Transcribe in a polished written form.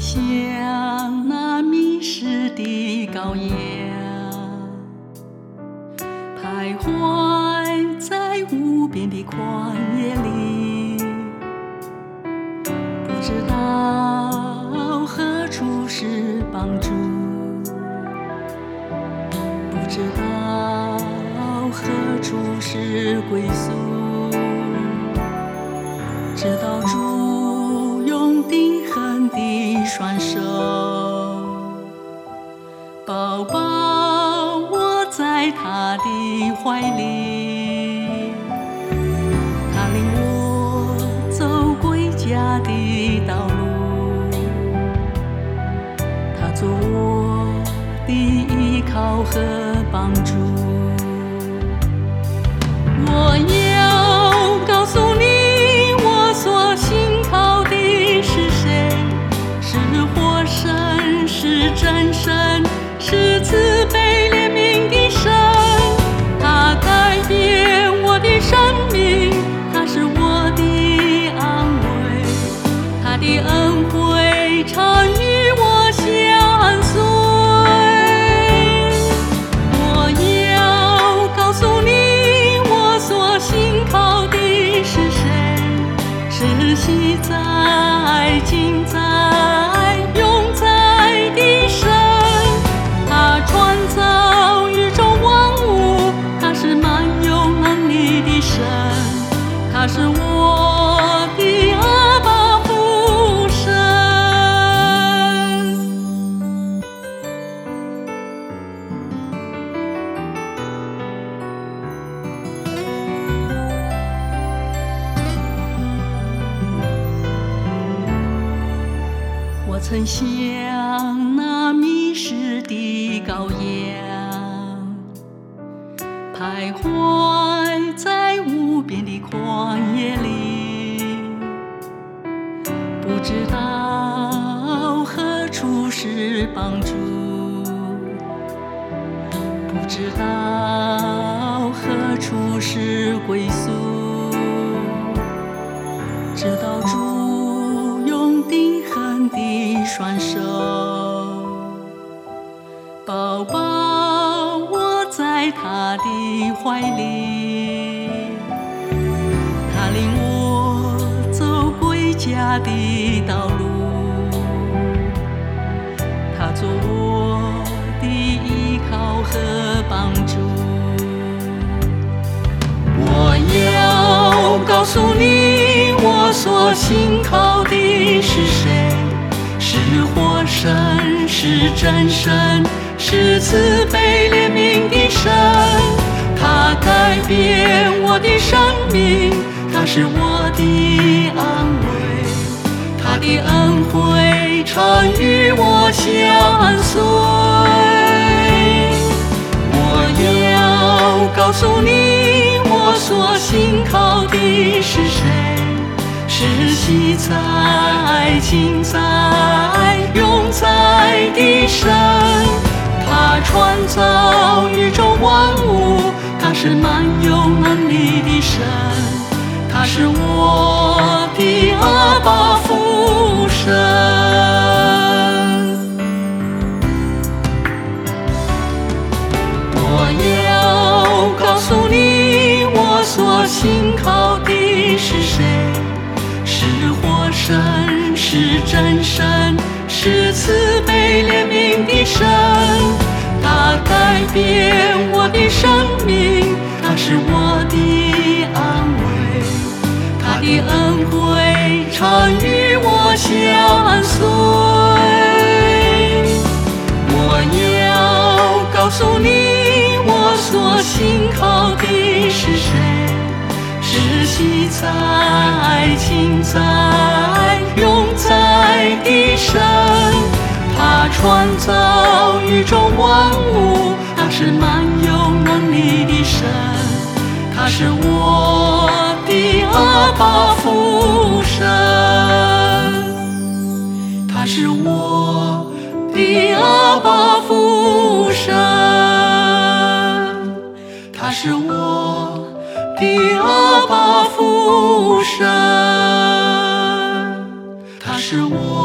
像那迷失的羔羊，徘徊在无边的旷野里，不知道何处是帮助，不知道何处是归宿，直到主用定恒的双手抱抱我在他的怀里，他领我走归家的道路，他做我的依靠和帮助。我要告诉你，我所信靠的是谁？是活神，是真神，是慈悲怜悯的神。他改变我的生命，他是我的安慰，他的恩惠常与我相随。我要告诉你，我所信靠的是谁？是昔在、今在、永在的神。他创造宇宙万物，他是满有能力的神，他是我的阿爸父神。我曾像那迷失的羔羊，徘徊在无边的旷野里，不知道何处是帮助，不知道何处是归宿，直到主用定恒的双手抱抱我在他的怀里，他领我走归家的道路，他做我的依靠和帮助。我要告诉你，我所信靠的是谁？是活神，是真神，是慈悲怜悯的神。他改变我的生命，他是我的安慰，他的恩惠常与我相随。我要告诉你，我所信靠的是谁？是昔在、今在、永在的神。他创造宇宙万物，他是满有能力的神，他是我的阿爸父神。我要告诉你，我所信靠的是谁？是活神，是真神，是慈悲怜悯的神。他改变我的生命，他是我的安慰，他的恩惠常与我相随。我要告诉你，我所信靠的是谁？是昔在、今在、永在的神。他创造宇宙万物，他是满有能力的神，他是我的阿爸父神，他是我的阿爸父神，他是我的阿爸父神，他是我